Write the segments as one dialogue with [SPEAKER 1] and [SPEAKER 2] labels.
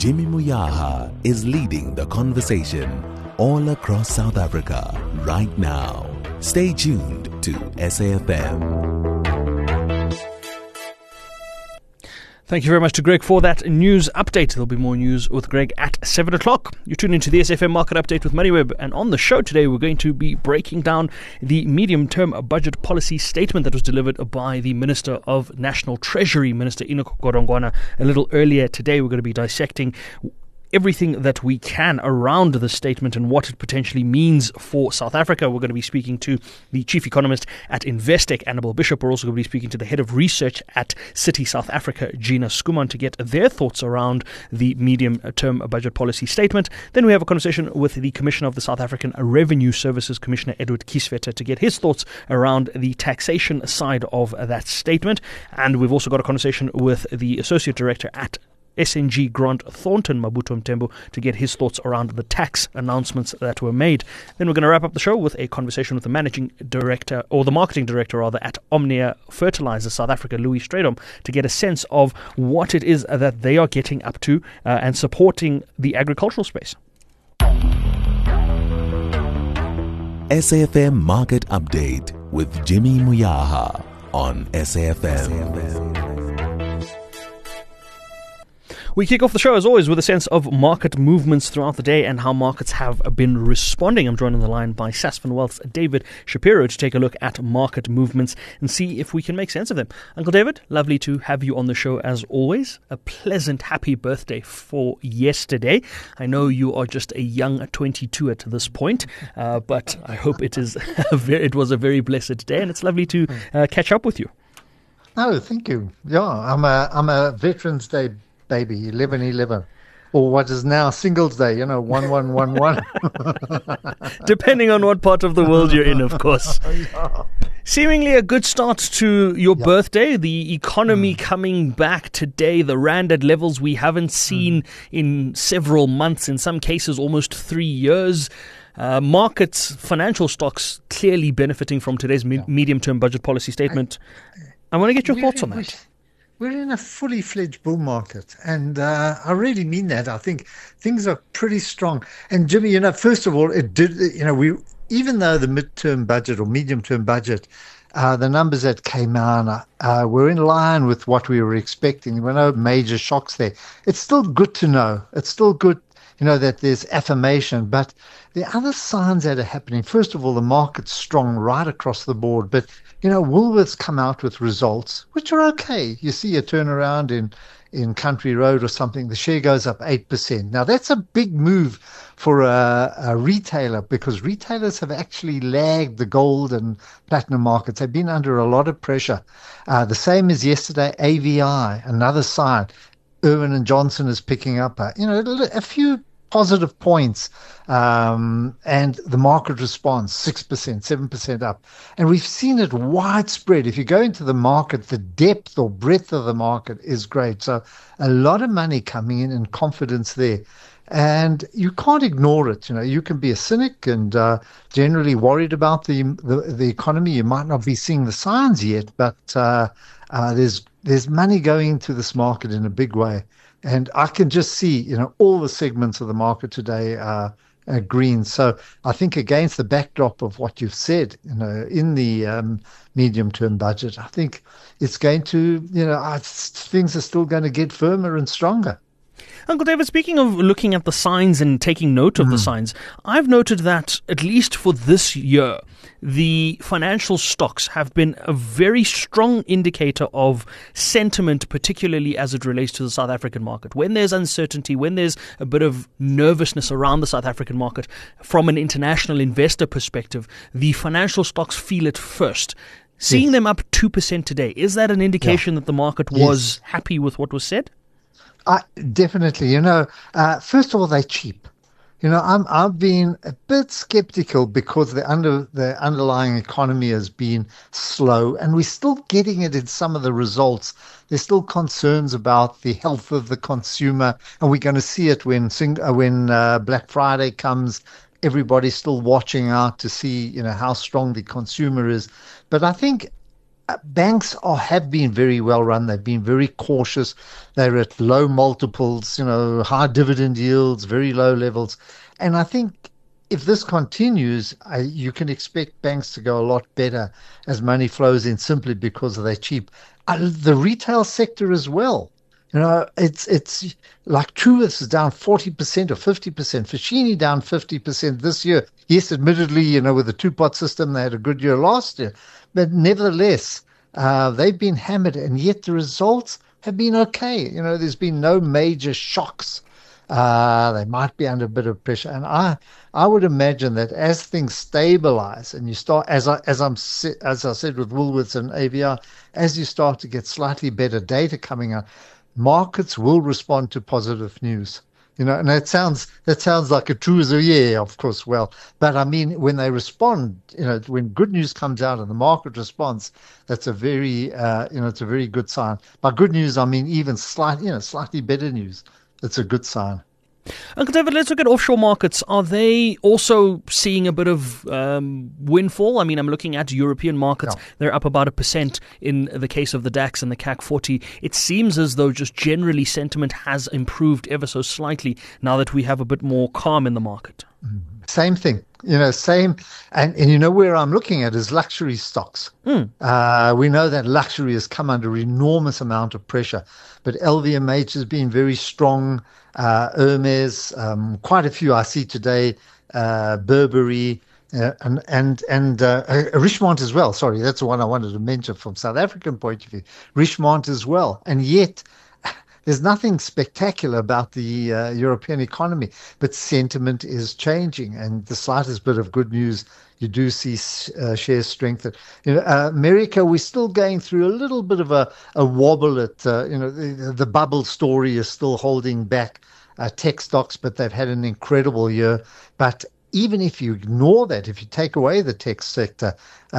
[SPEAKER 1] Jimmy Muyaha is leading the conversation all across South Africa right now. Stay tuned to SAFM.
[SPEAKER 2] Thank you very much to Greg for that news update. There'll be more news with Greg at 7 o'clock. You tune into the SFM Market Update with MoneyWeb. And on the show today, we're going to be breaking down the medium-term budget policy statement that was delivered by the Minister of National Treasury, Minister Enoch Godongwana, a little earlier today. We're going to be dissecting everything that we can around the statement and what it potentially means for South Africa. We're going to be speaking to the chief economist at Investec, Annabel Bishop. We're also going to be speaking to the head of research at Citi South Africa, Gina Skuman, to get their thoughts around the medium-term budget policy statement. Then we have a conversation with the Commissioner of the South African Revenue Services, Commissioner Edward Kieswetter, to get his thoughts around the taxation side of that statement. And we've also got a conversation with the Associate Director at SNG Grant Thornton, Mabuto Mtembu, to get his thoughts around the tax announcements that were made. Then we're going to wrap up the show with a conversation with the managing director, or the marketing director rather, at Omnia Fertilizer South Africa, Louis Strydom, to get a sense of what it is that they are getting up to and supporting the agricultural space.
[SPEAKER 1] SAFM Market Update with Jimmy Muyaha on SAFM.
[SPEAKER 2] We kick off the show, as always, with a sense of market movements throughout the day and how markets have been responding. I'm joined on the line by Sasfin Wealth's David Shapiro to take a look at market movements and see if we can make sense of them. Uncle David, lovely to have you on the show as always. A pleasant, happy birthday for yesterday. I know you are just a young 22 at this point, but I hope it was a very blessed day, and it's lovely to catch up with you.
[SPEAKER 3] Oh, thank you. Yeah, I'm a Veterans Day baby, 11/11, or what is now Singles Day, 1111.
[SPEAKER 2] Depending on what part of the world you're in, of course. Seemingly a good start to your birthday. The economy coming back today, the rand at levels we haven't seen in several months, in some cases almost 3 years. Markets, financial stocks clearly benefiting from today's medium-term budget policy statement. I want to get your thoughts on that.
[SPEAKER 3] We're in a fully fledged bull market, and I really mean that. I think things are pretty strong. And Jimmy, first of all, even though the midterm budget or medium-term budget, the numbers that came out were in line with what we were expecting. There were no major shocks there. It's still good to know. It's still good, that there's affirmation. But the other signs that are happening, first of all, the market's strong right across the board, but Woolworths come out with results which are okay. You see a turnaround in Country Road or something, the share goes up 8%. Now, that's a big move for a retailer, because retailers have actually lagged the gold and platinum markets. They've been under a lot of pressure. The same as yesterday, AVI, another sign. Irwin & Johnson is picking up a few positive points, and the market responds 6%, 7% up. And we've seen it widespread. If you go into the market, the depth or breadth of the market is great. So a lot of money coming in and confidence there. And you can't ignore it. You can be a cynic and generally worried about the economy. You might not be seeing the signs yet, but there's money going into this market in a big way. And I can just see, all the segments of the market today are green. So I think against the backdrop of what you've said, in the medium-term budget, I think it's going to, things are still going to get firmer and stronger.
[SPEAKER 2] Uncle David, speaking of looking at the signs and taking note of the signs, I've noted that, at least for this year, the financial stocks have been a very strong indicator of sentiment, particularly as it relates to the South African market. When there's uncertainty, when there's a bit of nervousness around the South African market, from an international investor perspective, the financial stocks feel it first. Seeing them up 2% today, is that an indication that the market was happy with what was said?
[SPEAKER 3] Definitely. First of all, they're cheap. I've been a bit skeptical because the underlying economy has been slow, and we're still getting it in some of the results. There's still concerns about the health of the consumer, and we're going to see it when Black Friday comes. Everybody's still watching out to see, how strong the consumer is. But I think banks have been very well run. They've been very cautious. They're at low multiples, high dividend yields, very low levels. And I think if this continues, you can expect banks to go a lot better as money flows in simply because they're cheap. The retail sector as well. It's like Truworths is down 40% or 50%. Foschini down 50% this year. Yes, admittedly, with the two-pot system, they had a good year last year. But nevertheless, they've been hammered, and yet the results have been okay. There's been no major shocks. They might be under a bit of pressure. And I would imagine that as things stabilize and you start, as I said with Woolworths and AVR, as you start to get slightly better data coming out, markets will respond to positive news. And that sounds like a truism. Yeah, of course. Well, but I mean, when they respond, when good news comes out and the market responds, that's a very, it's a very good sign. By good news, I mean even slightly better news. It's a good sign.
[SPEAKER 2] Uncle David, let's look at offshore markets. Are they also seeing a bit of windfall? I mean, I'm looking at European markets. Yeah. They're up about 1% in the case of the DAX and the CAC 40. It seems as though just generally sentiment has improved ever so slightly now that we have a bit more calm in the market.
[SPEAKER 3] Same thing. Same. And where I'm looking at is luxury stocks. We know that luxury has come under enormous amount of pressure, but LVMH has been very strong. Hermes, quite a few I see today, Burberry, and Richemont as well. Sorry, that's the one I wanted to mention from South African point of view. Richemont as well. And yet, there's nothing spectacular about the European economy, but sentiment is changing. And the slightest bit of good news, you do see shares strengthen. America, we're still going through a little bit of a wobble. The bubble story is still holding back tech stocks, but they've had an incredible year. But even if you ignore that, if you take away the tech sector,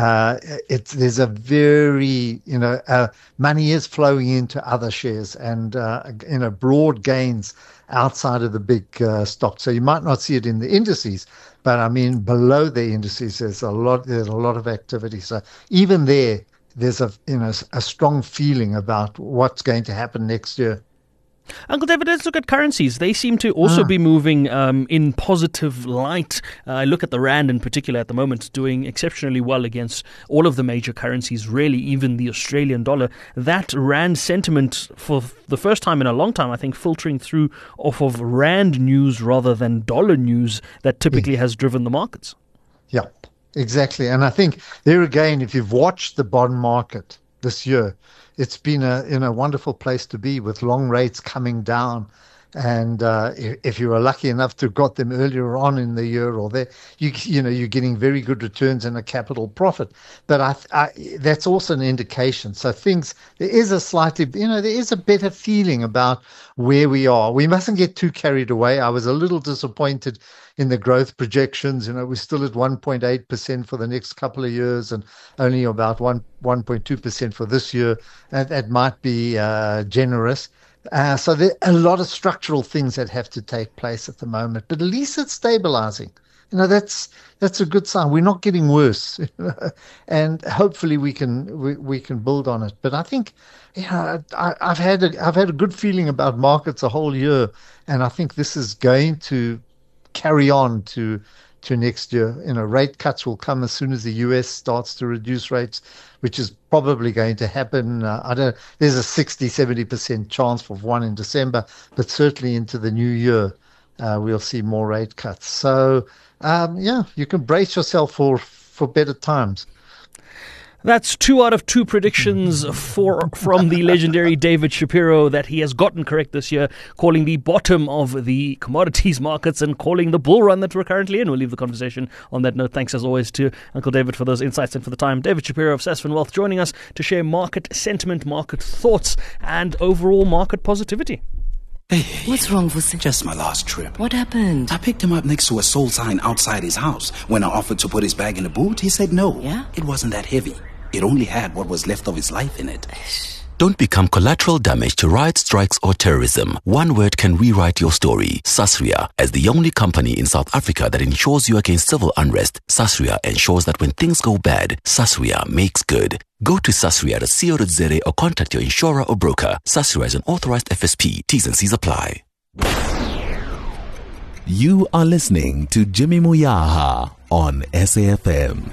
[SPEAKER 3] there's a very, money is flowing into other shares and, broad gains outside of the big stocks. So you might not see it in the indices, but I mean, below the indices, there's a lot of activity. So even there's a strong feeling about what's going to happen next year.
[SPEAKER 2] Uncle David, let's look at currencies. They seem to also be moving in positive light. I look at the Rand in particular at the moment, doing exceptionally well against all of the major currencies, really, even the Australian dollar. That Rand sentiment, for the first time in a long time, I think, filtering through off of Rand news rather than dollar news that typically has driven the markets.
[SPEAKER 3] Yeah, exactly. And I think there again, if you've watched the bond market this year, it's been a wonderful place to be with long rates coming down. And if you were lucky enough to have got them earlier on in the year or there, you're getting very good returns and a capital profit. But that's also an indication. So there is a better feeling about where we are. We mustn't get too carried away. I was a little disappointed in the growth projections. We're still at 1.8% for the next couple of years and only about 1.2% for this year. That might be generous. So there are a lot of structural things that have to take place at the moment, but at least it's stabilizing. That's a good sign. We're not getting worse, and hopefully we can build on it. But I think, I've had a good feeling about markets a whole year, and I think this is going to carry on to next year. Rate cuts will come as soon as the US starts to reduce rates, which is probably going to happen. There's a 60-70% chance for one in December, but certainly into the new year, we'll see more rate cuts. So, you can brace yourself for better times.
[SPEAKER 2] That's 2 out of 2 predictions from the legendary David Shapiro that he has gotten correct this year, calling the bottom of the commodities markets and calling the bull run that we're currently in. We'll leave the conversation on that note. Thanks as always to Uncle David for those insights and for the time. David Shapiro of Sasfin Wealth joining us to share market sentiment, market thoughts, and overall market positivity.
[SPEAKER 4] Hey,
[SPEAKER 5] what's wrong, Vusi?
[SPEAKER 4] Just my last trip.
[SPEAKER 5] What happened?
[SPEAKER 4] I picked him up next to a soul sign outside his house. When I offered to put his bag in the boot, he said no.
[SPEAKER 5] Yeah?
[SPEAKER 4] It wasn't that heavy. It only had what was left of his life in it. Don't become collateral damage to riots, strikes or terrorism. One word can rewrite your story. Sasria, as the only company in South Africa that insures you against civil unrest, Sasria ensures that when things go bad, Sasria makes good. Go to sasria.co.za or contact your insurer or broker. Sasria is an authorized FSP. T's and C's apply.
[SPEAKER 1] You are listening to Jimmy Moyaha on SAFM.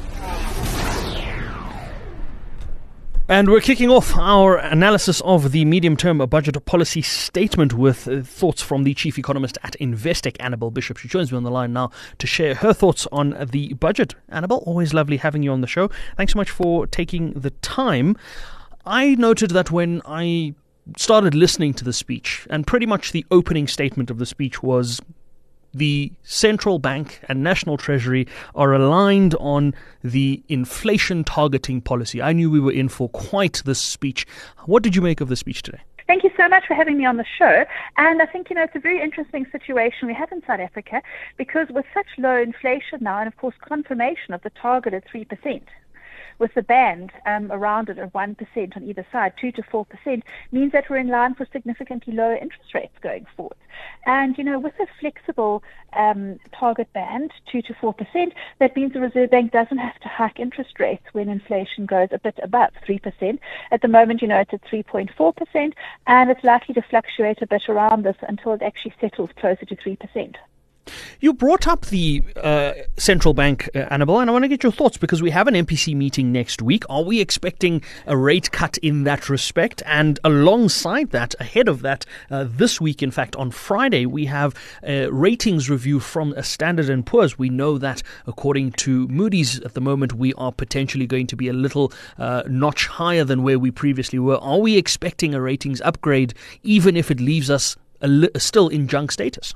[SPEAKER 2] And we're kicking off our analysis of the medium-term budget policy statement with thoughts from the chief economist at Investec, Annabel Bishop. She joins me on the line now to share her thoughts on the budget. Annabel, always lovely having you on the show. Thanks so much for taking the time. I noted that when I started listening to the speech, and pretty much the opening statement of the speech was the central bank and National Treasury are aligned on the inflation targeting policy. I knew we were in for quite this speech. What did you make of the speech today?
[SPEAKER 5] Thank you so much for having me on the show. And I think, it's a very interesting situation we have in South Africa, because with such low inflation now, and of course confirmation of the target at 3%, with the band around it at 1% on either side, 2 to 4%, means that we're in line for significantly lower interest rates going forward. And, with a flexible target band, 2 to 4%, that means the Reserve Bank doesn't have to hike interest rates when inflation goes a bit above 3%. At the moment, it's at 3.4%, and it's likely to fluctuate a bit around this until it actually settles closer to 3%.
[SPEAKER 2] You brought up the central bank, Annabel, and I want to get your thoughts because we have an MPC meeting next week. Are we expecting a rate cut in that respect? And alongside that, ahead of that, this week, in fact, on Friday, we have a ratings review from Standard & Poor's. We know that, according to Moody's, at the moment, we are potentially going to be a little notch higher than where we previously were. Are we expecting a ratings upgrade, even if it leaves us still in junk status?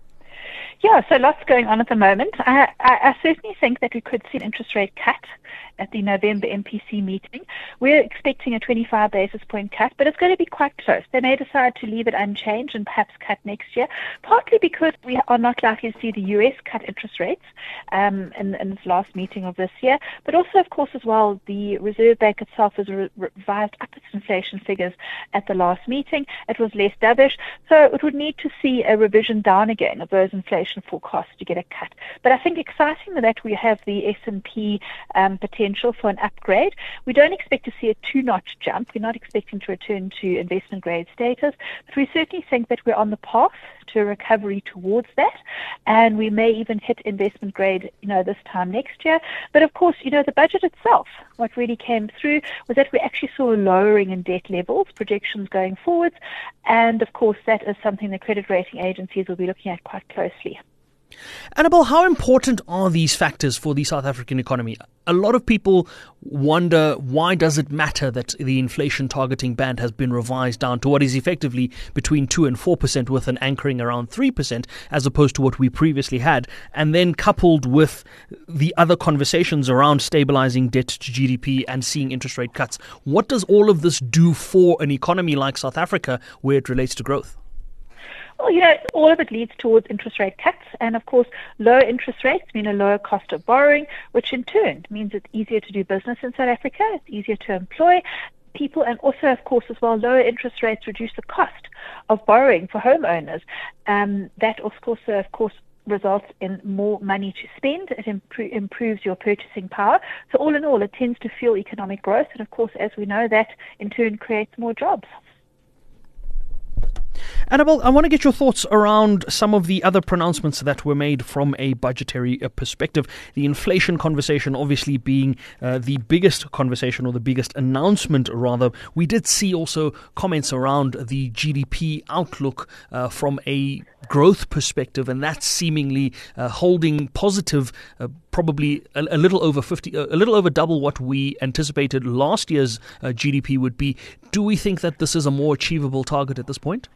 [SPEAKER 5] Yeah, so lots going on at the moment. I certainly think that we could see an interest rate cut at the November MPC meeting. We're expecting a 25 basis point cut, but it's going to be quite close. They may decide to leave it unchanged and perhaps cut next year, partly because we are not likely to see the US cut interest rates in this last meeting of this year, but also, of course, as well, the Reserve Bank itself has revised up its inflation figures at the last meeting. It was less dovish, so it would need to see a revision down again of those inflation forecasts to get a cut. But I think exciting that we have the S&P potential for an upgrade. We don't expect to see a two-notch jump. We're not expecting to return to investment grade status, but we certainly think that we're on the path to a recovery towards that, and we may even hit investment grade, this time next year. But of course, the budget itself, what really came through was that we actually saw a lowering in debt levels, projections going forwards, and of course that is something the credit rating agencies will be looking at quite closely.
[SPEAKER 2] Annabel, how important are these factors for the South African economy? A lot of people wonder, why does it matter that the inflation targeting band has been revised down to what is effectively between 2 and 4% with an anchoring around 3% as opposed to what we previously had, and then coupled with the other conversations around stabilizing debt to GDP and seeing interest rate cuts. What does all of this do for an economy like South Africa where it relates to growth?
[SPEAKER 5] Well, all of it leads towards interest rate cuts. And of course, lower interest rates mean a lower cost of borrowing, which in turn means it's easier to do business in South Africa. It's easier to employ people. And also, of course, as well, lower interest rates reduce the cost of borrowing for homeowners. That, of course, results in more money to spend. It improves your purchasing power. So all in all, it tends to fuel economic growth. And of course, as we know, that in turn creates more jobs.
[SPEAKER 2] Annabel, I want to get your thoughts around some of the other pronouncements that were made from a budgetary perspective. The inflation conversation obviously being the biggest conversation, or the biggest announcement rather. We did see also comments around the GDP outlook from a growth perspective, and that's seemingly holding positive, probably a little over double what we anticipated last year's GDP would be. Do we think that this is a more achievable target at this point?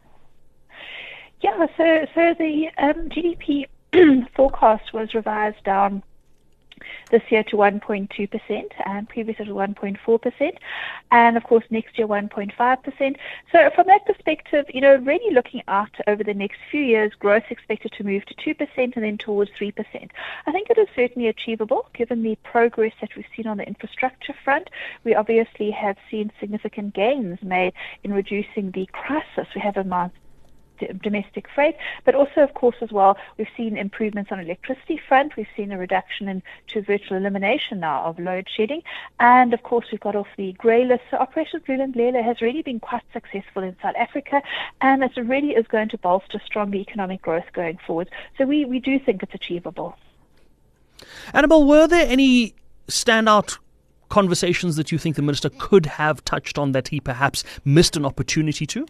[SPEAKER 5] Yeah, so the GDP forecast was revised down this year to 1.2%, and previously to 1.4%, and of course next year 1.5%. So from that perspective, really looking out over the next few years, growth expected to move to 2% and then towards 3%. I think it is certainly achievable given the progress that we've seen on the infrastructure front. We obviously have seen significant gains made in reducing the crisis we have among domestic freight, but also, of course, as well, we've seen improvements on electricity front. We've seen a reduction to virtual elimination now of load shedding, and of course, we've got off the grey list. So Operation Vulindlela has really been quite successful in South Africa, and it really is going to bolster stronger economic growth going forward. So we do think it's achievable.
[SPEAKER 2] Annabelle, were there any standout conversations that you think the minister could have touched on that he perhaps missed an opportunity to?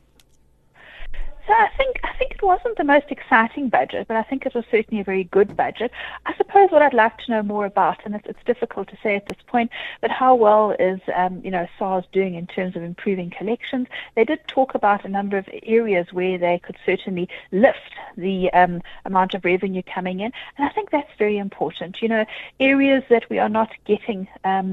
[SPEAKER 5] So I think it wasn't the most exciting budget, but I think it was certainly a very good budget. I suppose what I'd like to know more about, and it's difficult to say at this point, but how well is SARS doing in terms of improving collections? They did talk about a number of areas where they could certainly lift the amount of revenue coming in, and I think that's very important. Areas that we are not getting,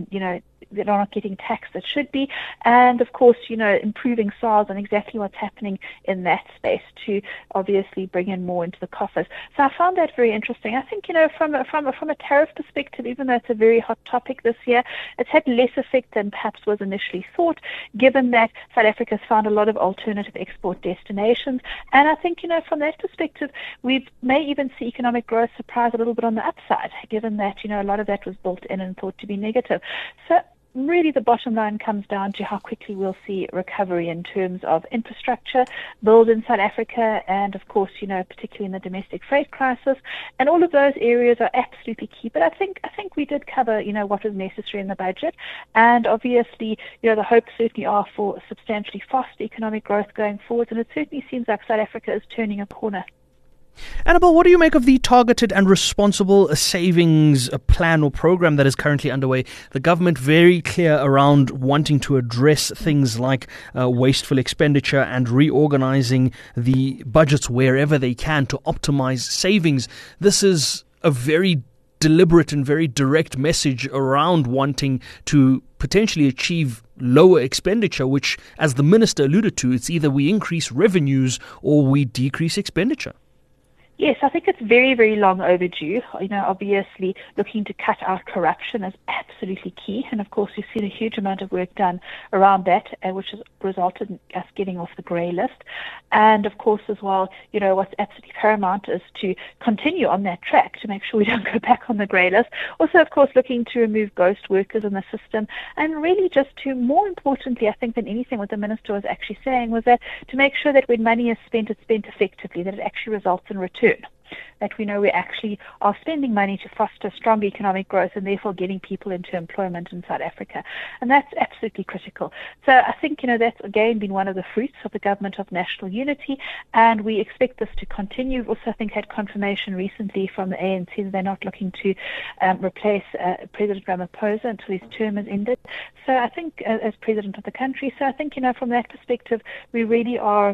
[SPEAKER 5] that are not getting taxed that should be, and of course, improving SARS and exactly what's happening in that space to obviously bring in more into the coffers. So I found that very interesting. I think, from a tariff perspective, even though it's a very hot topic this year, it's had less effect than perhaps was initially thought, given that South Africa has found a lot of alternative export destinations. And I think, from that perspective, we may even see economic growth surprise a little bit on the upside, given that, a lot of that was built in and thought to be negative. So really the bottom line comes down to how quickly we'll see recovery in terms of infrastructure build in South Africa, and of course, particularly in the domestic freight crisis. And all of those areas are absolutely key. But I think we did cover, what was necessary in the budget. And obviously, the hopes certainly are for substantially faster economic growth going forward. And it certainly seems like South Africa is turning a corner.
[SPEAKER 2] Annabelle, what do you make of the targeted and responsible savings plan or program that is currently underway? The government very clear around wanting to address things like wasteful expenditure and reorganizing the budgets wherever they can to optimize savings. This is a very deliberate and very direct message around wanting to potentially achieve lower expenditure, which, as the minister alluded to, it's either we increase revenues or we decrease expenditure.
[SPEAKER 5] Yes, I think it's very, very long overdue. Obviously looking to cut out corruption is absolutely key. And of course, we've seen a huge amount of work done around that, which has resulted in us getting off the grey list. And of course, as well, what's absolutely paramount is to continue on that track to make sure we don't go back on the grey list. Also, of course, looking to remove ghost workers in the system, and really just to, more importantly, I think than anything, what the minister was actually saying was that to make sure that when money is spent, it's spent effectively, that it actually results in return. That we know we actually are spending money to foster strong economic growth and therefore getting people into employment in South Africa. And that's absolutely critical. So I think, that's again been one of the fruits of the government of national unity, and we expect this to continue. We've also, I think, had confirmation recently from the ANC that they're not looking to replace President Ramaphosa until his term is ended. So I think as president of the country, so I think, from that perspective, we really are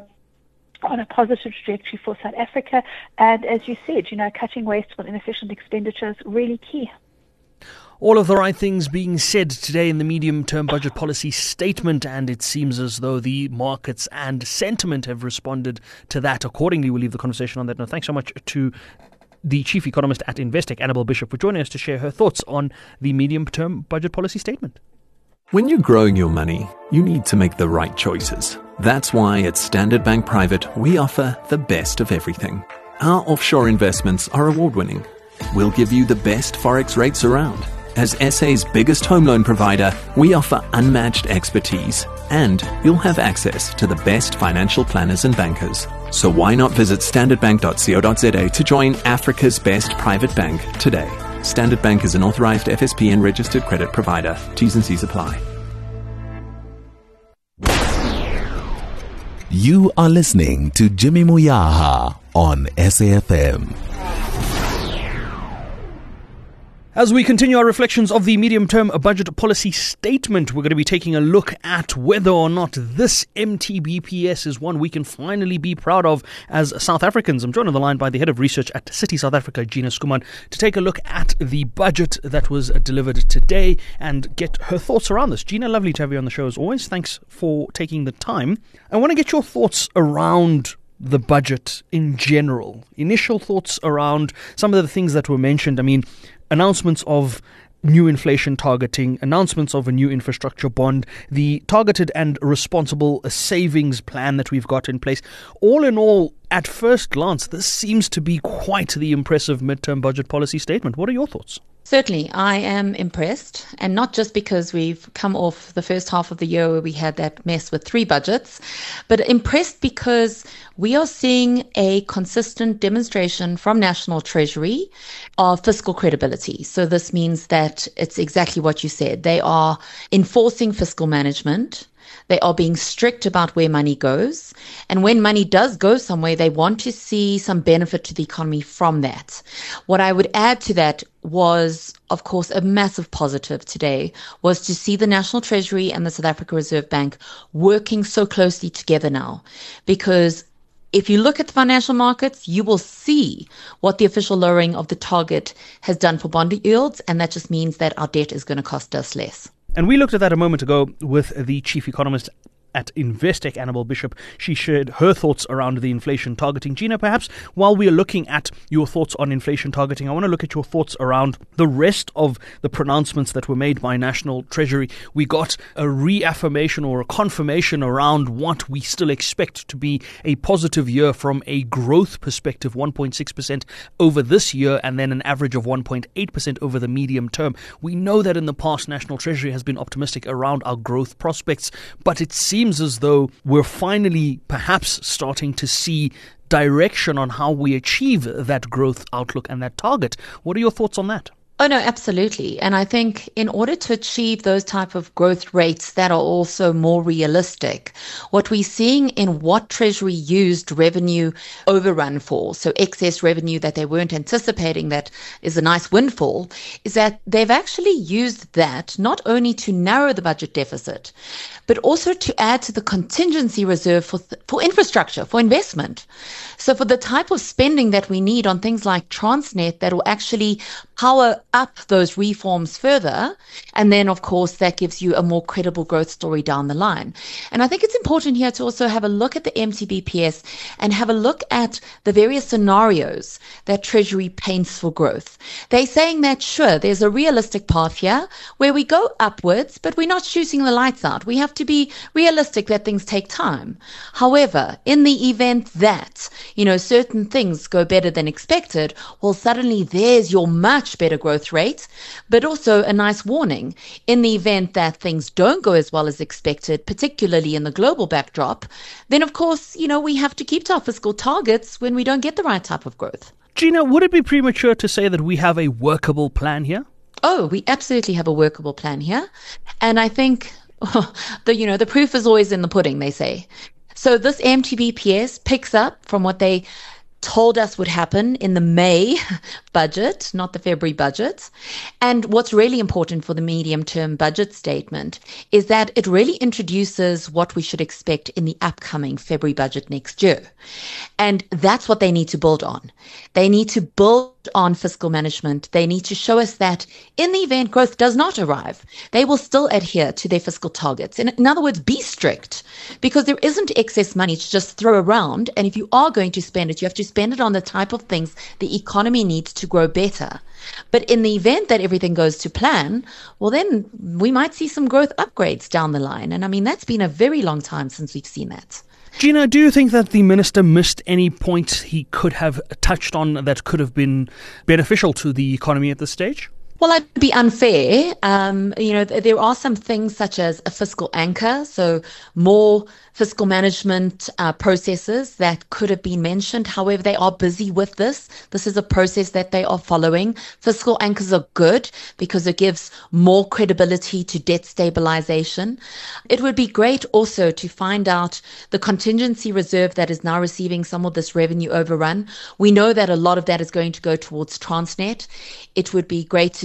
[SPEAKER 5] on a positive trajectory for South Africa. And as you said, cutting wasteful, inefficient expenditure is really key.
[SPEAKER 2] All of the right things being said today in the medium-term budget policy statement, and it seems as though the markets and sentiment have responded to that accordingly. We'll leave the conversation on that note. Thanks so much to the chief economist at Investec, Annabelle Bishop, for joining us to share her thoughts on the medium-term budget policy statement.
[SPEAKER 6] When you're growing your money, you need to make the right choices. That's why at Standard Bank Private, we offer the best of everything. Our offshore investments are award-winning. We'll give you the best forex rates around. As SA's biggest home loan provider, we offer unmatched expertise, and you'll have access to the best financial planners and bankers. So why not visit standardbank.co.za to join Africa's best private bank today? Standard Bank is an authorized FSP and registered credit provider. T's and C's apply.
[SPEAKER 1] You are listening to Jimmy Moyaha on SAFM.
[SPEAKER 2] As we continue our reflections of the medium-term budget policy statement, we're going to be taking a look at whether or not this MTBPS is one we can finally be proud of as South Africans. I'm joined on the line by the head of research at Citi South Africa, Gina Schoeman, to take a look at the budget that was delivered today and get her thoughts around this. Gina, lovely to have you on the show as always. Thanks for taking the time. I want to get your thoughts around the budget in general. Initial thoughts around some of the things that were mentioned. I mean, announcements of new inflation targeting, announcements of a new infrastructure bond, the targeted and responsible savings plan that we've got in place. All in all, at first glance, this seems to be quite the impressive midterm budget policy statement. What are your thoughts?
[SPEAKER 7] Certainly, I am impressed, and not just because we've come off the first half of the year where we had that mess with 3 budgets, but impressed because we are seeing a consistent demonstration from National Treasury of fiscal credibility. So this means that it's exactly what you said. They are enforcing fiscal management. They are being strict about where money goes. And when money does go somewhere, they want to see some benefit to the economy from that. What I would add to that was, of course, a massive positive today was to see the National Treasury and the South Africa Reserve Bank working so closely together now. Because if you look at the financial markets, you will see what the official lowering of the target has done for bond yields. And that just means that our debt is going to cost us less.
[SPEAKER 2] And we looked at that a moment ago with the chief economist at Investec, Annabel Bishop. She shared her thoughts around the inflation targeting. Gina, perhaps while we are looking at your thoughts on inflation targeting, I want to look at your thoughts around the rest of the pronouncements that were made by National Treasury. We got a reaffirmation or a confirmation around what we still expect to be a positive year from a growth perspective, 1.6% over this year, and then an average of 1.8% over the medium term. We know that in the past, National Treasury has been optimistic around our growth prospects, but it seems as though we're finally perhaps starting to see direction on how we achieve that growth outlook and that target. What are your thoughts on that?
[SPEAKER 7] Oh, no, absolutely. And I think in order to achieve those type of growth rates that are also more realistic, what we're seeing in what Treasury used revenue overrun for, so excess revenue that they weren't anticipating that is a nice windfall, is that they've actually used that not only to narrow the budget deficit, but also to add to the contingency reserve for infrastructure, for investment. So for the type of spending that we need on things like Transnet that will actually power up those reforms further. And then, of course, that gives you a more credible growth story down the line. And I think it's important here to also have a look at the MTBPS and have a look at the various scenarios that Treasury paints for growth. They're saying that, sure, there's a realistic path here where we go upwards, but we're not shooting the lights out. We have to be realistic that things take time. However, in the event that, certain things go better than expected, well, suddenly there's your much better growth rate, but also a nice warning. In the event that things don't go as well as expected, particularly in the global backdrop, then of course, we have to keep to our fiscal targets when we don't get the right type of growth.
[SPEAKER 2] Gina, would it be premature to say that we have a workable plan here?
[SPEAKER 7] Oh, we absolutely have a workable plan here. And I think the proof is always in the pudding, they say. So this MTBPS picks up from what they told us would happen in the May budget, not the February budget. And what's really important for the medium-term budget statement is that it really introduces what we should expect in the upcoming February budget next year. And that's what they need to build on. They need to build on fiscal management. They need to show us that in the event growth does not arrive, they will still adhere to their fiscal targets. In other words, be strict, because there isn't excess money to just throw around. And if you are going to spend it, you have to spend it on the type of things the economy needs to grow better. But in the event that everything goes to plan, well, then we might see some growth upgrades down the line. And I mean, that's been a very long time since we've seen that.
[SPEAKER 2] Gina, do you think that the minister missed any points he could have touched on that could have been beneficial to the economy at this stage?
[SPEAKER 7] Well, that'd be unfair. There are some things such as a fiscal anchor, so more fiscal management processes that could have been mentioned. However, they are busy with this. This is a process that they are following. Fiscal anchors are good because it gives more credibility to debt stabilization. It would be great also to find out the contingency reserve that is now receiving some of this revenue overrun. We know that a lot of that is going to go towards Transnet. It would be great to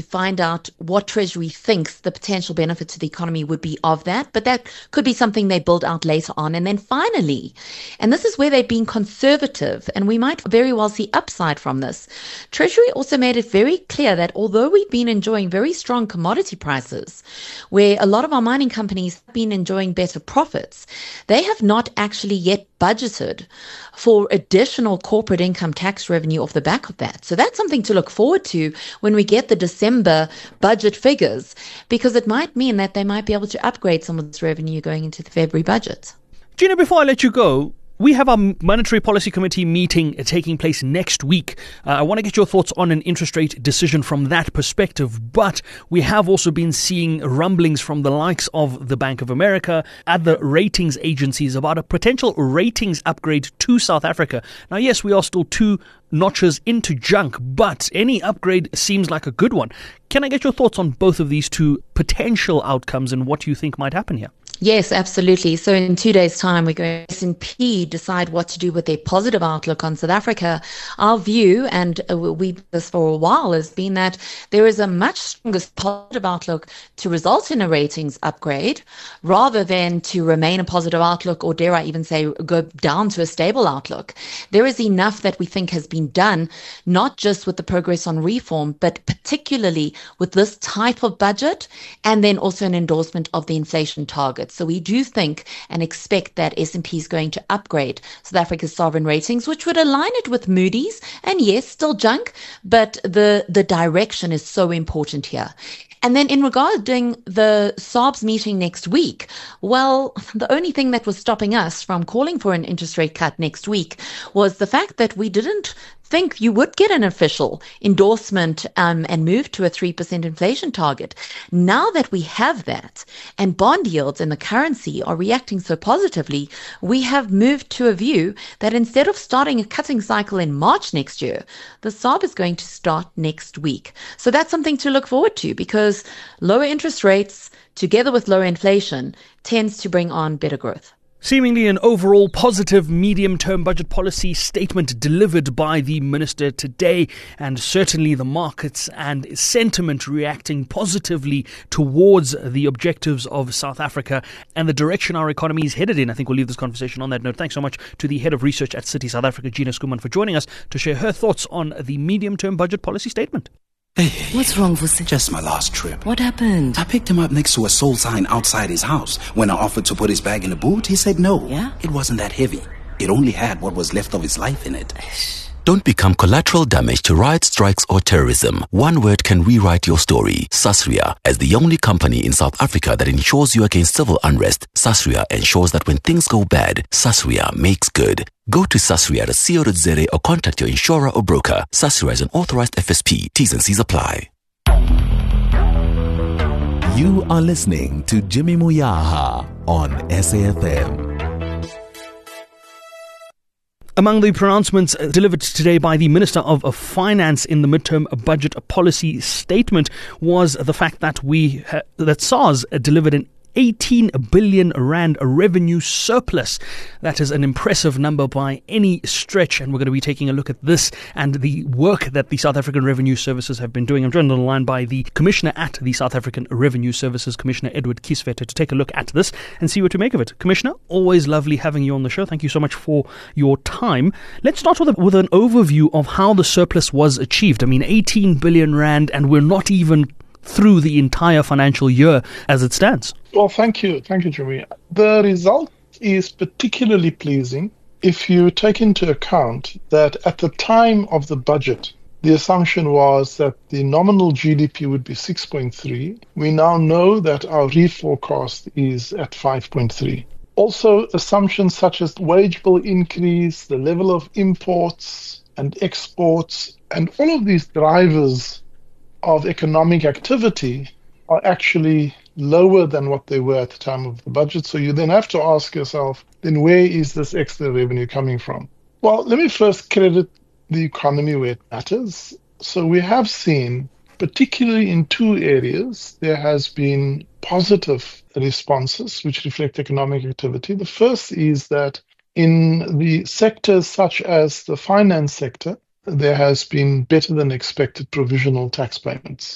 [SPEAKER 7] to find out what Treasury thinks the potential benefit to the economy would be of that. But that could be something they build out later on. And then finally, and this is where they've been conservative, and we might very well see upside from this, Treasury also made it very clear that although we've been enjoying very strong commodity prices, where a lot of our mining companies have been enjoying better profits, they have not actually yet budgeted for additional corporate income tax revenue off the back of that. So that's something to look forward to when we get the December budget figures, because it might mean that they might be able to upgrade some of this revenue going into the February budget.
[SPEAKER 2] Gina, before I let you go, we have our Monetary Policy Committee meeting taking place next week. I want to get your thoughts on an interest rate decision from that perspective. But we have also been seeing rumblings from the likes of the Bank of America, other ratings agencies about a potential ratings upgrade to South Africa. Now, yes, we are still 2 notches into junk, but any upgrade seems like a good one. Can I get your thoughts on both of these 2 potential outcomes and what you think might happen here?
[SPEAKER 7] Yes, absolutely. So in 2 days' time, we're going to S&P decide what to do with their positive outlook on South Africa. Our view, and we've this for a while, has been that there is a much stronger positive outlook to result in a ratings upgrade rather than to remain a positive outlook, or dare I even say go down to a stable outlook. There is enough that we think has been done, not just with the progress on reform, but particularly with this type of budget, and then also an endorsement of the inflation target. So we do think and expect that S&P is going to upgrade South Africa's sovereign ratings, which would align it with Moody's. And yes, still junk, but the direction is so important here. And then in regarding the SARB's meeting next week, well, the only thing that was stopping us from calling for an interest rate cut next week was the fact that we didn't think you would get an official endorsement and move to a 3% inflation target. Now that we have that, and bond yields and the currency are reacting so positively, we have moved to a view that instead of starting a cutting cycle in March next year, the SARB is going to start next week. So that's something to look forward to, because lower interest rates together with lower inflation tends to bring on better growth.
[SPEAKER 2] Seemingly an overall positive medium-term budget policy statement delivered by the minister today, and certainly the markets and sentiment reacting positively towards the objectives of South Africa and the direction our economy is headed in. I think we'll leave this conversation on that note. Thanks so much to the Head of Research at Citi South Africa, Gina Schoeman, for joining us to share her thoughts on the medium-term budget policy statement.
[SPEAKER 8] Hey,
[SPEAKER 9] what's wrong, Vusi?
[SPEAKER 8] Just my last trip.
[SPEAKER 9] What happened?
[SPEAKER 8] I picked him up next to a soul sign outside his house. When I offered to put his bag in the boot, he said no.
[SPEAKER 9] Yeah?
[SPEAKER 8] It wasn't that heavy. It only had what was left of his life in it.
[SPEAKER 4] Don't become collateral damage to riots, strikes, or terrorism. One word can rewrite your story. Sasria, as the only company in South Africa that insures you against civil unrest, Sasria ensures that when things go bad, Sasria makes good. Go to sasria.co.za or contact your insurer or broker. Sasria is an authorized FSP. T's and C's apply.
[SPEAKER 1] You are listening to Jimmy Moyaha on SAFM.
[SPEAKER 2] Among the pronouncements delivered today by the Minister of Finance in the midterm budget policy statement was the fact that that SARS delivered an 18 billion rand revenue surplus. That is an impressive number by any stretch, and we're going to be taking a look at this and the work that the South African Revenue Services have been doing. I'm joined on the line by the Commissioner at the South African Revenue Services, Commissioner Edward Kieswetter, to take a look at this and see what to make of it. Commissioner, always lovely having you on the show. Thank you so much for your time. Let's start with an overview of how the surplus was achieved. I mean, 18 billion rand, and we're not even through the entire financial year as it stands.
[SPEAKER 10] Well, thank you. Thank you, Jimmy. The result is particularly pleasing if you take into account that at the time of the budget, the assumption was that the nominal GDP would be 6.3. We now know that our reforecast is at 5.3. Also, assumptions such as wage bill increase, the level of imports and exports, and all of these drivers of economic activity are actually lower than what they were at the time of the budget. So you then have to ask yourself, then where is this extra revenue coming from? Well, let me first credit the economy where it matters. So we have seen, particularly in 2 areas, there has been positive responses which reflect economic activity. The first is that in the sectors such as the finance sector, there has been better than expected provisional tax payments.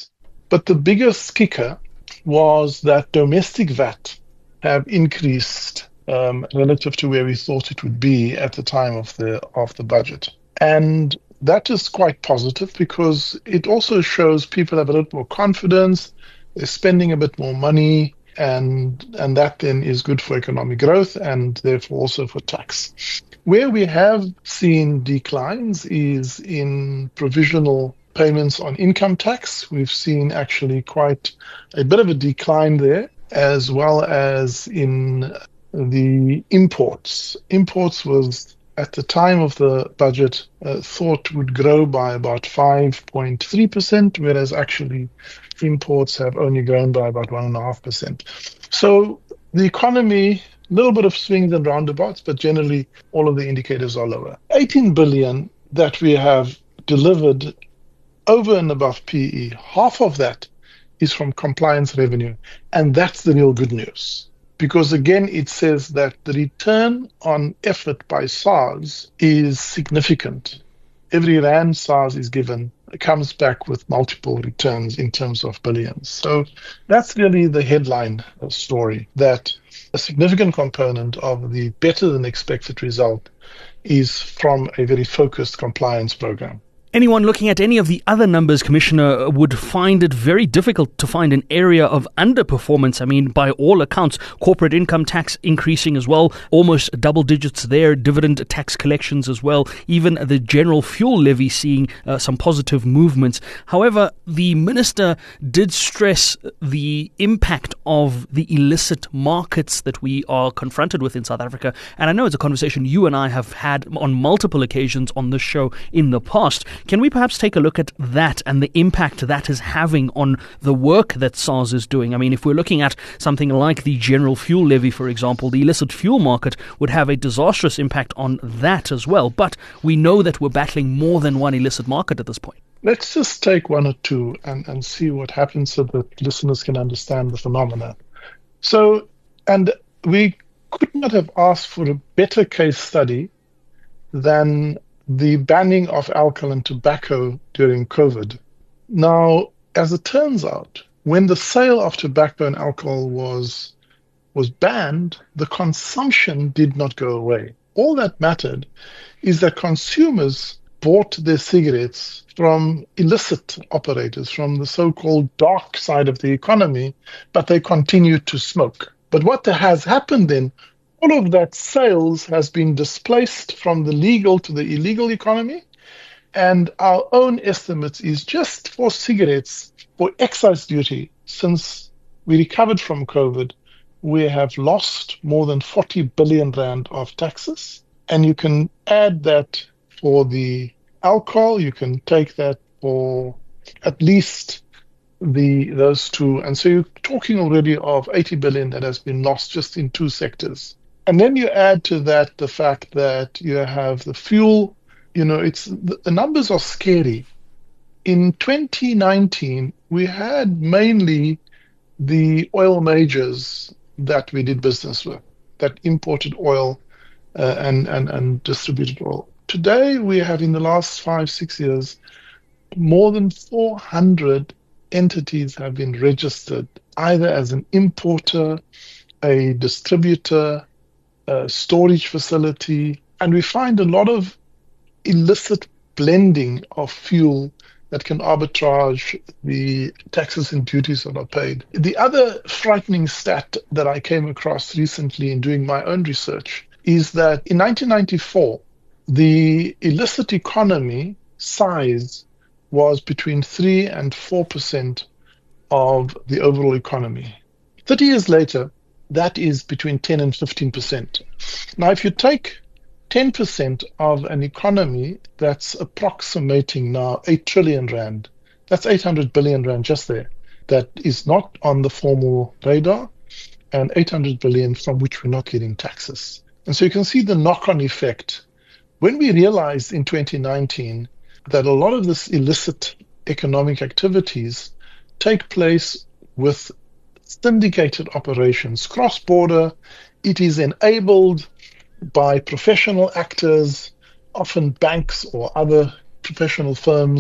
[SPEAKER 10] But the biggest kicker was that domestic VAT have increased relative to where we thought it would be at the time of the budget. And that is quite positive because it also shows people have a little more confidence, they're spending a bit more money, and that then is good for economic growth and therefore also for tax. Where we have seen declines is in provisional payments on income tax. We've seen actually quite a bit of a decline there, as well as in the imports. Imports was, at the time of the budget, thought would grow by about 5.3%, whereas actually imports have only grown by about 1.5%. So the economy, a little bit of swings and roundabouts, but generally all of the indicators are lower. 18 billion that we have delivered over and above PE, half of that is from compliance revenue. And that's the real good news. Because again, it says that the return on effort by SARS is significant. Every rand SARS is given comes back with multiple returns in terms of billions. So that's really the headline story, that a significant component of the better than expected result is from a very focused compliance program.
[SPEAKER 2] Anyone looking at any of the other numbers, Commissioner, would find it very difficult to find an area of underperformance. I mean, by all accounts, corporate income tax increasing as well, almost double digits there, dividend tax collections as well, even the general fuel levy seeing some positive movements. However, the Minister did stress the impact of the illicit markets that we are confronted with in South Africa. And I know it's a conversation you and I have had on multiple occasions on this show in the past. Can we perhaps take a look at that and the impact that is having on the work that SARS is doing? I mean, if we're looking at something like the general fuel levy, for example, the illicit fuel market would have a disastrous impact on that as well. But we know that we're battling more than one illicit market at this point.
[SPEAKER 10] Let's just take one or two and see what happens so that listeners can understand the phenomena. So, and we could not have asked for a better case study than the banning of alcohol and tobacco during COVID. Now, as it turns out, when the sale of tobacco and alcohol was banned, the consumption did not go away. All that mattered is that consumers bought their cigarettes from illicit operators, from the so-called dark side of the economy, but they continued to smoke. But what has happened then, all of that sales has been displaced from the legal to the illegal economy. And our own estimates is just for cigarettes, for excise duty, since we recovered from COVID, we have lost more than 40 billion rand of taxes. And you can add that for the alcohol, you can take that for at least those two. And so you're talking already of 80 billion that has been lost just in two sectors. And then you add to that the fact that you have the fuel, the numbers are scary. In 2019, we had mainly the oil majors that we did business with, that imported oil and distributed oil. Today, we have in the last 5-6 years, more than 400 entities have been registered, either as an importer, a distributor, a storage facility, and we find a lot of illicit blending of fuel that can arbitrage the taxes and duties that are paid. The other frightening stat that I came across recently in doing my own research is that in 1994, the illicit economy size was between 3 and 4% of the overall economy. 30 years later, that is between 10 and 15%. Now, if you take 10% of an economy that's approximating now 8 trillion rand, that's 800 billion rand just there, that is not on the formal radar, and 800 billion from which we're not getting taxes. And so you can see the knock-on effect. When we realized in 2019 that a lot of this illicit economic activities take place with syndicated operations, cross-border, it is enabled by professional actors, often banks or other professional firms,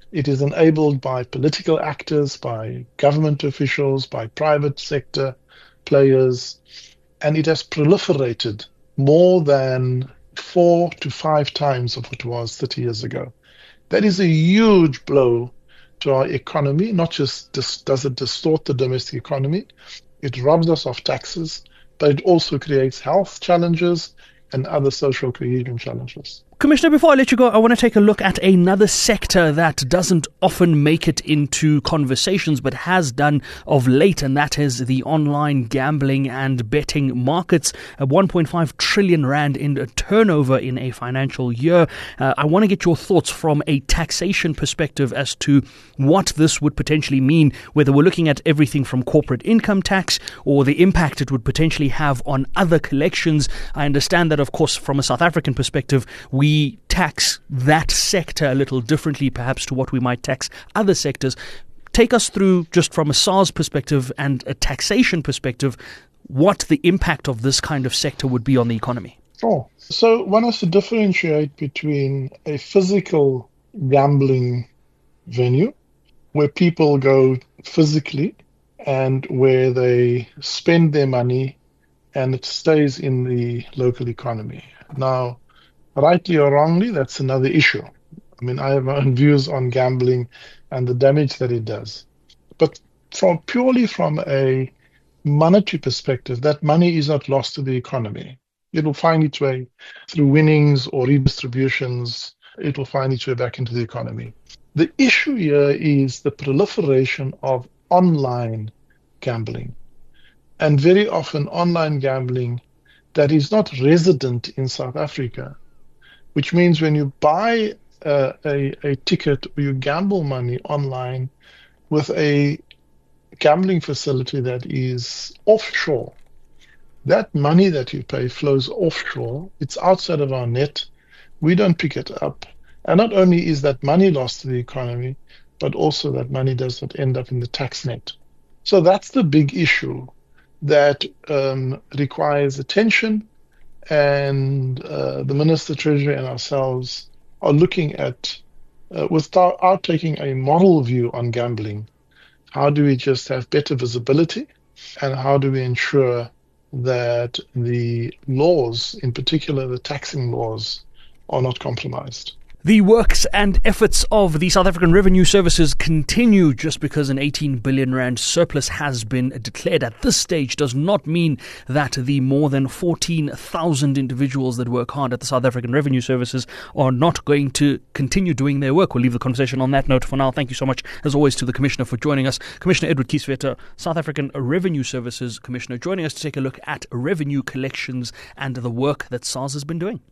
[SPEAKER 10] It is enabled by political actors, by government officials, by private sector players, and it has proliferated more than 4 to 5 times of what it was 30 years ago. That is a huge blow to our economy. Not just does it distort the domestic economy, it robs us of taxes, but it also creates health challenges and other social cohesion challenges.
[SPEAKER 2] Commissioner, before I let you go, I want to take a look at another sector that doesn't often make it into conversations but has done of late, and that is the online gambling and betting markets. 1.5 trillion rand in turnover in a financial year. I want to get your thoughts from a taxation perspective as to what this would potentially mean, whether we're looking at everything from corporate income tax or the impact it would potentially have on other collections. I understand that, of course, from a South African perspective, we tax that sector a little differently perhaps to what we might tax other sectors. Take us through, just from a SARS perspective and a taxation perspective, what the impact of this kind of sector would be on the economy.
[SPEAKER 10] Sure. So one has to differentiate between a physical gambling venue where people go physically and where they spend their money and it stays in the local economy. Now, rightly or wrongly, that's another issue. I mean, I have my own views on gambling and the damage that it does. But purely from a monetary perspective, that money is not lost to the economy. It will find its way through winnings or redistributions. It will find its way back into the economy. The issue here is the proliferation of online gambling. And very often online gambling that is not resident in South Africa, which means when you buy a ticket or you gamble money online with a gambling facility that is offshore, that money that you pay flows offshore. It's outside of our net. We don't pick it up. And not only is that money lost to the economy, but also that money does not end up in the tax net. So that's the big issue that requires attention. And the Minister, Treasury and ourselves are looking at, without taking a moral view on gambling, how do we just have better visibility and how do we ensure that the laws, in particular the taxing laws, are not compromised.
[SPEAKER 2] The works and efforts of the South African Revenue Services continue. Just because an 18 billion rand surplus has been declared at this stage does not mean that the more than 14,000 individuals that work hard at the South African Revenue Services are not going to continue doing their work. We'll leave the conversation on that note for now. Thank you so much, as always, to the Commissioner for joining us. Commissioner Edward Kieswetter, South African Revenue Services Commissioner, joining us to take a look at revenue collections and the work that SARS has been doing.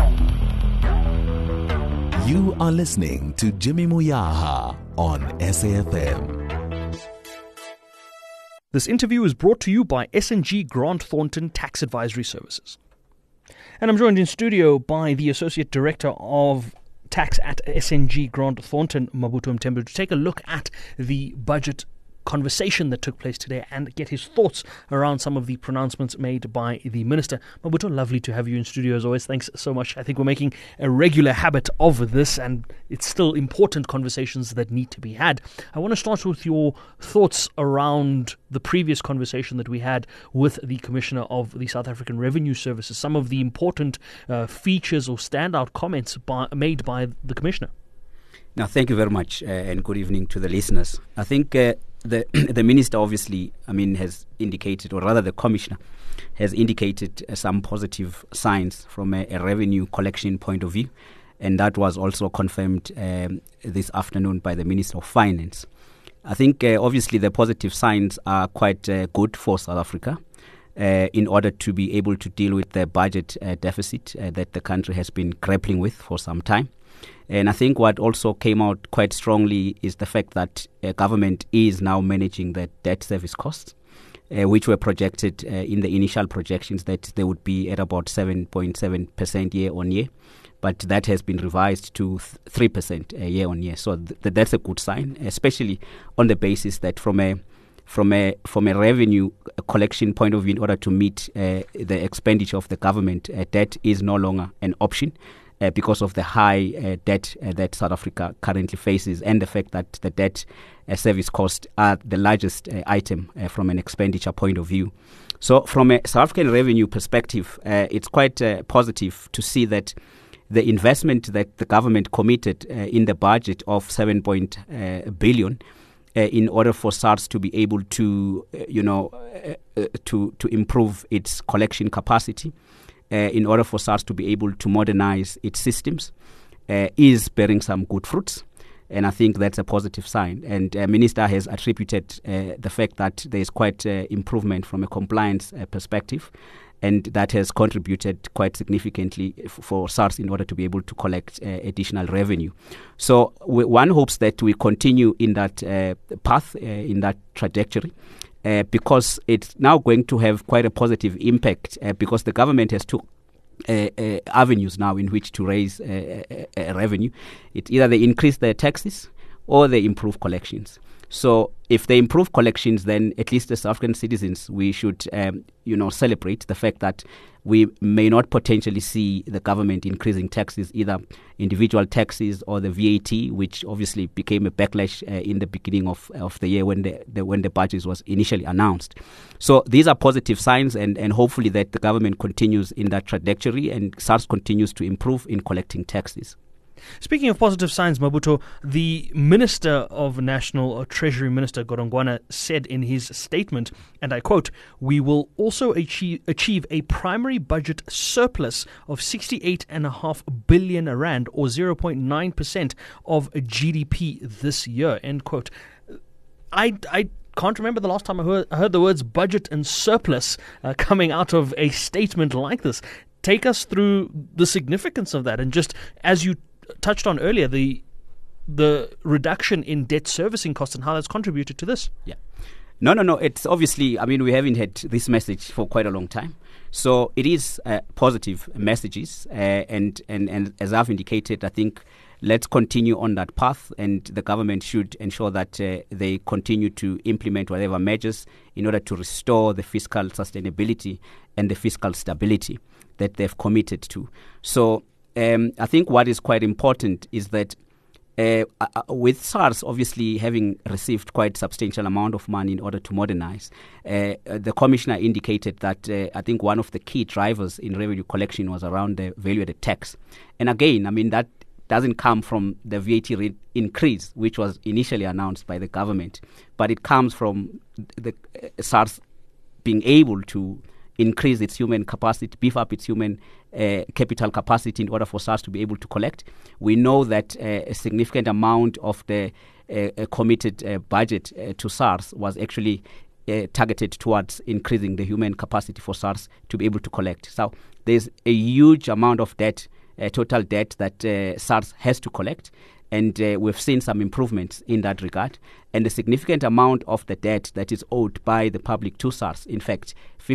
[SPEAKER 1] You are listening to Jimmy Moyaha on SAFM.
[SPEAKER 2] This interview is brought to you by S&G Grant Thornton Tax Advisory Services. And I'm joined in studio by the Associate Director of Tax at S&G Grant Thornton, Mabuto Mthembu, to take a look at the budget conversation that took place today and get his thoughts around some of the pronouncements made by the Minister. Mabuto, lovely to have you in studio as always. Thanks so much. I think we're making a regular habit of this, and it's still important conversations that need to be had. I want to start with your thoughts around the previous conversation that we had with the Commissioner of the South African Revenue Services, some of the important features or standout comments made by the Commissioner.
[SPEAKER 9] Now, thank you very much, and good evening to the listeners. I think the Minister obviously, has indicated, or rather the Commissioner has indicated some positive signs from a revenue collection point of view, and that was also confirmed this afternoon by the Minister of Finance. I think obviously the positive signs are quite good for South Africa in order to be able to deal with the budget deficit that the country has been grappling with for some time. And I think what also came out quite strongly is the fact that government is now managing the debt service costs, which were projected in the initial projections that they would be at about 7.7% year on year. But that has been revised to 3% year on year. So that's a good sign, especially on the basis that from a revenue collection point of view, in order to meet the expenditure of the government, debt is no longer an option. because of the high debt that South Africa currently faces, and the fact that the debt service costs are the largest item from an expenditure point of view. So from a South African revenue perspective, it's quite positive to see that the investment that the government committed in the budget of 7 billion in order for SARS to be able to, to improve its collection capacity, in order for SARS to be able to modernize its systems, is bearing some good fruits. And I think that's a positive sign. And Minister has attributed the fact that there is quite improvement from a compliance perspective, and that has contributed quite significantly for SARS in order to be able to collect additional revenue. So one hopes that we continue in that path, in that trajectory, because it's now going to have quite a positive impact, because the government has took avenues now in which to raise revenue. It's either they increase their taxes or they improve collections. So if they improve collections, then at least as South African citizens, we should, celebrate the fact that we may not potentially see the government increasing taxes, either individual taxes or the VAT, which obviously became a backlash in the beginning of the year when the budget was initially announced. So these are positive signs, and hopefully that the government continues in that trajectory and SARS continues to improve in collecting taxes.
[SPEAKER 2] Speaking of positive signs, Mabuto, the Minister of National Treasury, Minister Godongwana, said in his statement, and I quote, "We will also achieve a primary budget surplus of 68.5 billion rand, or 0.9% of GDP this year," end quote. I can't remember the last time I heard the words budget and surplus coming out of a statement like this. Take us through the significance of that, and just as you touched on earlier, the reduction in debt servicing costs and how that's contributed to this.
[SPEAKER 9] Yeah. No. It's obviously, we haven't had this message for quite a long time. So it is positive messages. And as I've indicated, I think let's continue on that path, and the government should ensure that they continue to implement whatever measures in order to restore the fiscal sustainability and the fiscal stability that they've committed to. So I think what is quite important is that with SARS obviously having received quite substantial amount of money in order to modernize, the Commissioner indicated that I think one of the key drivers in revenue collection was around the value-added tax. And again, that doesn't come from the VAT rate increase, which was initially announced by the government, but it comes from the SARS being able to increase its human capacity, beef up its human capital capacity in order for SARS to be able to collect. We know that a significant amount of the committed budget to SARS was actually targeted towards increasing the human capacity for SARS to be able to collect. So there's a huge amount of debt, total debt that SARS has to collect. And we've seen some improvements in that regard. And a significant amount of the debt that is owed by the public to SARS, in fact,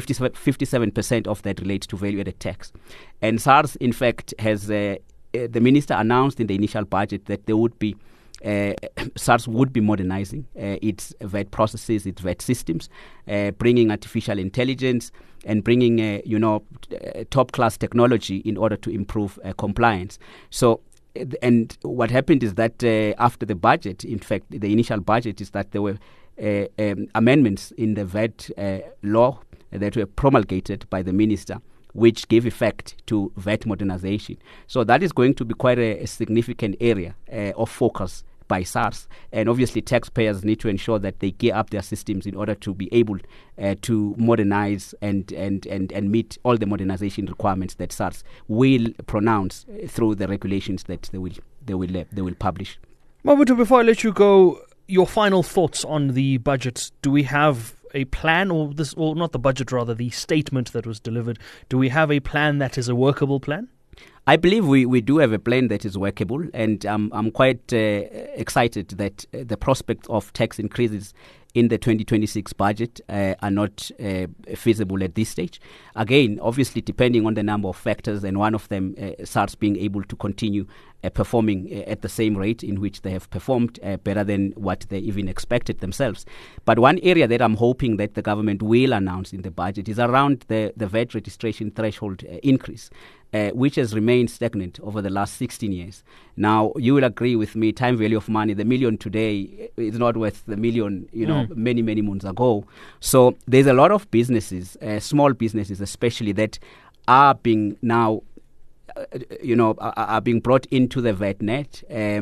[SPEAKER 9] 57% of that relates to value-added tax. And SARS, in fact, has the minister announced in the initial budget that there would be SARS would be modernizing its VAT processes, its VAT systems, bringing artificial intelligence and bringing top-class technology in order to improve compliance. So. And what happened is that after the budget, in fact, the initial budget, is that there were amendments in the VAT law that were promulgated by the minister, which gave effect to VAT modernization. So that is going to be quite a significant area of focus by SARS. And obviously taxpayers need to ensure that they gear up their systems in order to be able to modernize and meet all the modernization requirements that SARS will pronounce through the regulations that they will publish.
[SPEAKER 2] Mabuto, before I let you go, your final thoughts on the budget. Do we have a plan, or not the budget, rather the statement that was delivered? Do we have a plan that is a workable plan?
[SPEAKER 9] I believe we do have a plan that is workable, and I'm quite excited that the prospect of tax increases in the 2026 budget are not feasible at this stage. Again, obviously depending on the number of factors, and one of them SARS being able to continue performing at the same rate in which they have performed, better than what they even expected themselves. But one area that I'm hoping that the government will announce in the budget is around the VAT registration threshold increase. which has remained stagnant over the last 16 years. Now, you will agree with me, time value of money, the million today is not worth the million, many, many moons ago. So there's a lot of businesses, small businesses especially, that are being now, are being brought into the VAT net.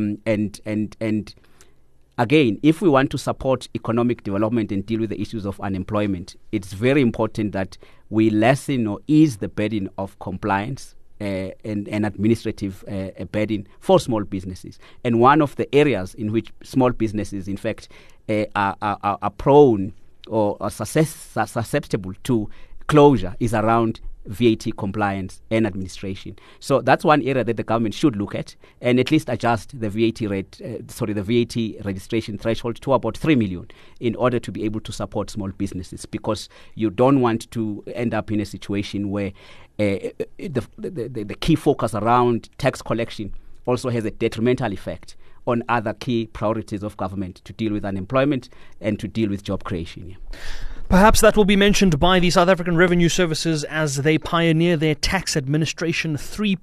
[SPEAKER 9] And again, if we want to support economic development and deal with the issues of unemployment, it's very important that we lessen or ease the burden of compliance and administrative burden for small businesses. And one of the areas in which small businesses, in fact, are prone or are susceptible to closure is around VAT compliance and administration. So that's one area that the government should look at and at least adjust the VAT registration threshold to about 3 million in order to be able to support small businesses, because you don't want to end up in a situation where the key focus around tax collection also has a detrimental effect on other key priorities of government to deal with unemployment and to deal with job creation. Yeah.
[SPEAKER 2] Perhaps that will be mentioned by the South African Revenue Services as they pioneer their Tax Administration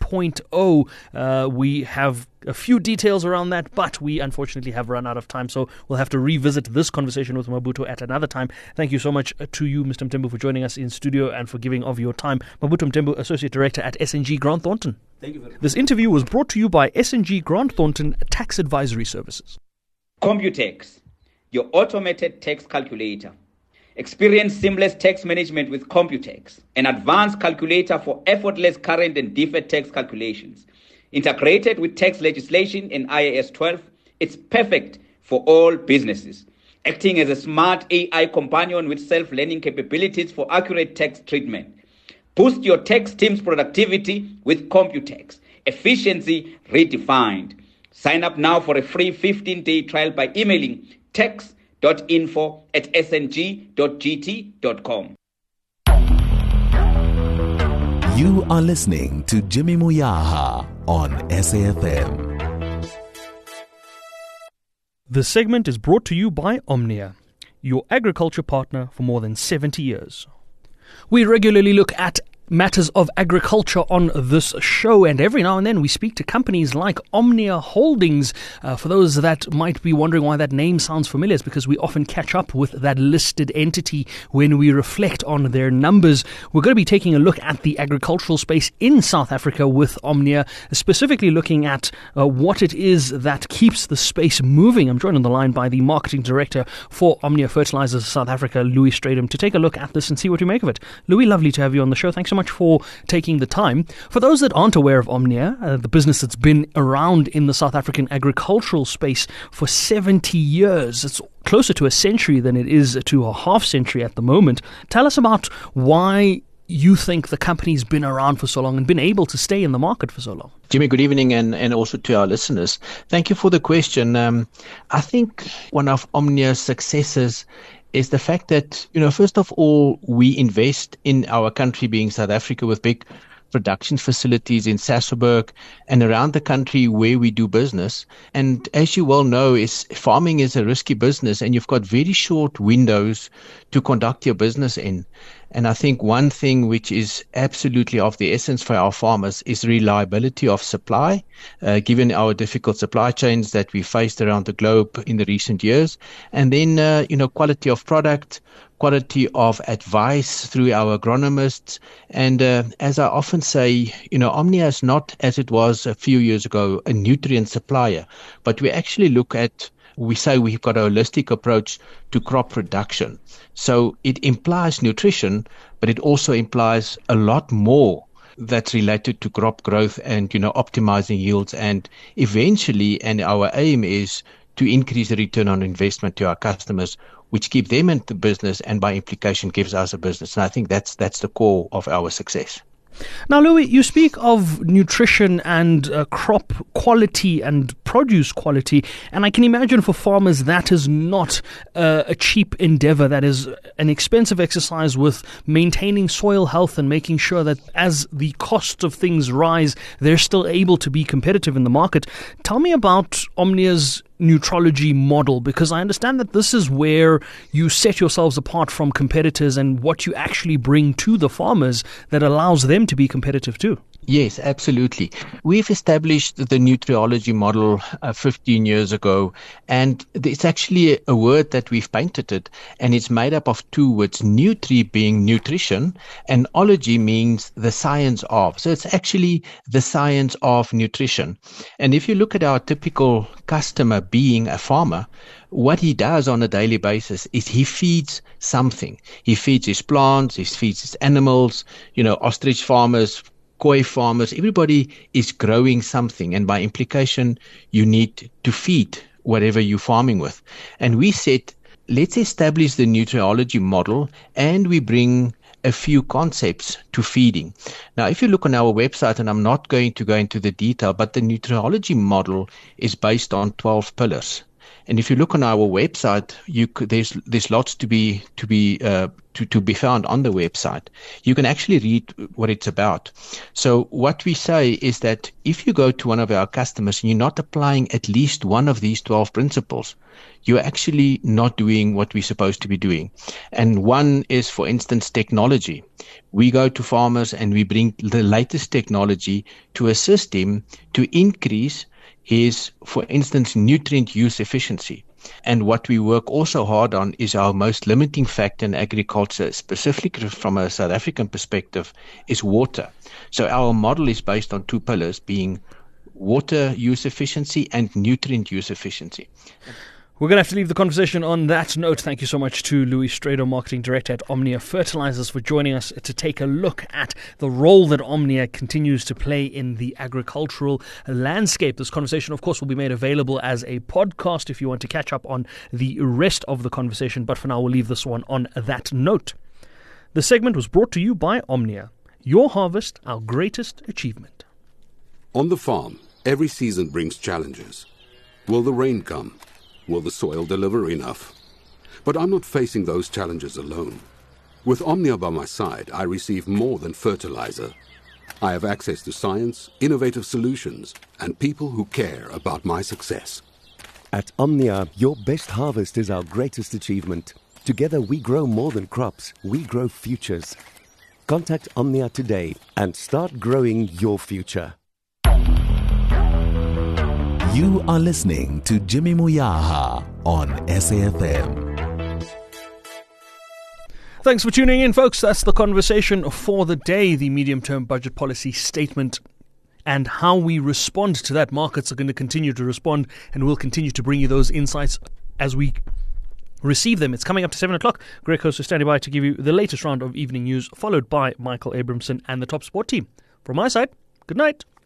[SPEAKER 2] 3.0. We have a few details around that, but we unfortunately have run out of time, so we'll have to revisit this conversation with Mabuto at another time. Thank you so much to you, Mr. Mthembu, for joining us in studio and for giving of your time. Mabuto Mthembu, Associate Director at SNG Grant Thornton.
[SPEAKER 9] Thank you very much.
[SPEAKER 2] This interview was brought to you by SNG Grant Thornton Tax Advisory Services.
[SPEAKER 11] Computex, your automated tax calculator. Experience seamless tax management with Computex, an advanced calculator for effortless current and deferred tax calculations. Integrated with tax legislation and IAS 12, it's perfect for all businesses. Acting as a smart AI companion with self-learning capabilities for accurate tax treatment. Boost your tax team's productivity with Computex. Efficiency redefined. Sign up now for a free 15-day trial by emailing tax.info@sng.gt.com.
[SPEAKER 1] You are listening to Jimmy Muyaha on SAFM.
[SPEAKER 2] This segment is brought to you by Omnia, your agriculture partner for more than 70 years. We regularly look at matters of agriculture on this show, and every now and then we speak to companies like Omnia Holdings. For those that might be wondering why that name sounds familiar, it's because we often catch up with that listed entity when we reflect on their numbers. We're going to be taking a look at the agricultural space in South Africa with Omnia, specifically looking at what it is that keeps the space moving. I'm joined on the line by the Marketing Director for Omnia Fertilizers South Africa, Louis Strydom, to take a look at this and see what you make of it. Louis, lovely to have you on the show. Thanks so much for taking the time. For those that aren't aware of Omnia, the business that's been around in the South African agricultural space for 70 years, it's closer to a century than it is to a half century at the moment. Tell us about why you think the company's been around for so long and been able to stay in the market for so long.
[SPEAKER 12] Jimmy, good evening, and also to our listeners. Thank you for the question. I think one of Omnia's successes is the fact that, first of all, we invest in our country, being South Africa, with big production facilities in Sasolburg and around the country where we do business. And as you well know, farming is a risky business, and you've got very short windows to conduct your business in. And I think one thing which is absolutely of the essence for our farmers is reliability of supply, given our difficult supply chains that we faced around the globe in the recent years. And then, quality of product, quality of advice through our agronomists. And as I often say, Omnia is not, as it was a few years ago, a nutrient supplier, but we actually we say we've got a holistic approach to crop production. So it implies nutrition, but it also implies a lot more that's related to crop growth and, optimizing yields. And eventually, and our aim is to increase the return on investment to our customers, which keep them in the business and by implication gives us a business. And I think that's the core of our success.
[SPEAKER 2] Now, Louis, you speak of nutrition and crop quality and produce quality, and I can imagine for farmers that is not a cheap endeavor. That is an expensive exercise with maintaining soil health and making sure that as the costs of things rise, they're still able to be competitive in the market. Tell me about Omnia's Nutrology model? Because I understand that this is where you set yourselves apart from competitors and what you actually bring to the farmers that allows them to be competitive too.
[SPEAKER 12] Yes, absolutely. We've established the Nutriology model 15 years ago, and it's actually a word that we've painted it, and it's made up of two words, nutri being nutrition, and ology means the science of. So it's actually the science of nutrition. And if you look at our typical customer being a farmer, what he does on a daily basis is he feeds something. He feeds his plants, he feeds his animals, ostrich farmers, koi farmers, everybody is growing something. And by implication, you need to feed whatever you're farming with. And we said, let's establish the Nutriology model and we bring a few concepts to feeding. Now, if you look on our website, and I'm not going to go into the detail, but the Nutriology model is based on 12 pillars. And if you look on our website, there's lots to be found on the website. You can actually read what it's about. So what we say is that if you go to one of our customers and you're not applying at least one of these 12 principles, you're actually not doing what we're supposed to be doing. And one is, for instance, technology. We go to farmers and we bring the latest technology to assist him to increase his, for instance, nutrient use efficiency. And what we work also hard on is our most limiting factor in agriculture, specifically from a South African perspective, is water. So our model is based on two pillars, being water use efficiency and nutrient use efficiency.
[SPEAKER 2] We're going to have to leave the conversation on that note. Thank you so much to Louis Strado, Marketing Director at Omnia Fertilizers, for joining us to take a look at the role that Omnia continues to play in the agricultural landscape. This conversation, of course, will be made available as a podcast if you want to catch up on the rest of the conversation. But for now, we'll leave this one on that note. The segment was brought to you by Omnia. Your harvest, our greatest achievement.
[SPEAKER 13] On the farm, every season brings challenges. Will the rain come? Will the soil deliver enough? But I'm not facing those challenges alone. With Omnia by my side, I receive more than fertilizer. I have access to science, innovative solutions, and people who care about my success.
[SPEAKER 14] At Omnia, your best harvest is our greatest achievement. Together we grow more than crops, we grow futures. Contact Omnia today and start growing your future.
[SPEAKER 1] You are listening to Jimmy Muyaha on SAFM.
[SPEAKER 2] Thanks for tuning in, folks. That's the conversation for the day, the medium-term budget policy statement and how we respond to that. Markets are going to continue to respond, and we'll continue to bring you those insights as we receive them. It's coming up to 7 o'clock. Greg Host is standing by to give you the latest round of evening news, followed by Michael Abramson and the Top Sport team. From my side, good night.